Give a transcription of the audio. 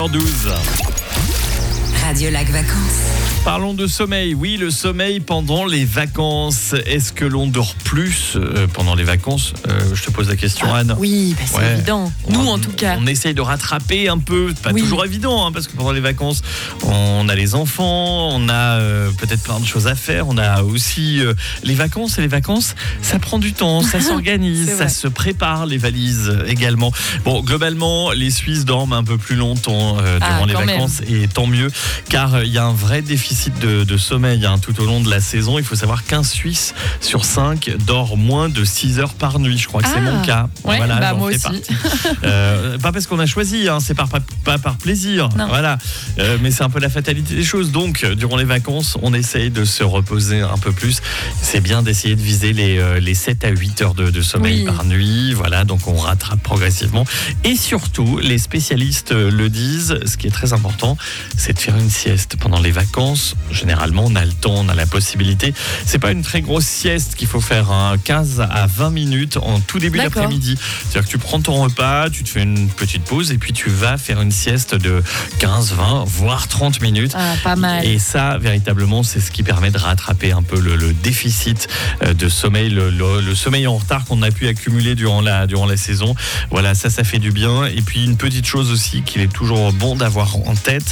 12. Radio Lac Vacances. Parlons de sommeil. Oui, le sommeil pendant les vacances. Est-ce que l'on dort plus pendant les vacances ? Je te pose la question, Anne. Oui, c'est évident. Nous, en tout cas. On essaye de rattraper un peu. Pas toujours évident, parce que pendant les vacances, on a les enfants, on a peut-être plein de choses à faire. On a aussi les vacances. Et les vacances, ça prend du temps, ça s'organise, ça se prépare, les valises également. Bon, globalement, les Suisses dorment un peu plus longtemps durant les vacances. Et tant mieux, car il y a un vrai déficit de sommeil tout au long de la saison. Il faut savoir qu'un Suisse sur 5 dort moins de 6 heures par nuit. Je crois que c'est mon cas. Ouais, voilà, moi j'en fais aussi. partie. Pas parce qu'on a choisi, c'est pas par plaisir. Non. Voilà. Mais c'est un peu la fatalité des choses. Donc, durant les vacances, on essaye de se reposer un peu plus. C'est bien d'essayer de viser les 7 à 8 heures de sommeil par nuit. Voilà, donc on rattrape progressivement. Et surtout, les spécialistes le disent, ce qui est très important, c'est de faire une sieste pendant les vacances. Généralement, on a le temps, on a la possibilité. C'est pas une très grosse sieste qu'il faut faire, 15 à 20 minutes en tout début d'après-midi. C'est-à-dire que tu prends ton repas, tu te fais une petite pause et puis tu vas faire une sieste de 15, 20, voire 30 minutes. Pas mal. Et ça, véritablement, c'est ce qui permet de rattraper un peu le déficit de sommeil, le sommeil en retard qu'on a pu accumuler durant la saison. Voilà, ça fait du bien. Et puis, une petite chose aussi qu'il est toujours bon d'avoir en tête,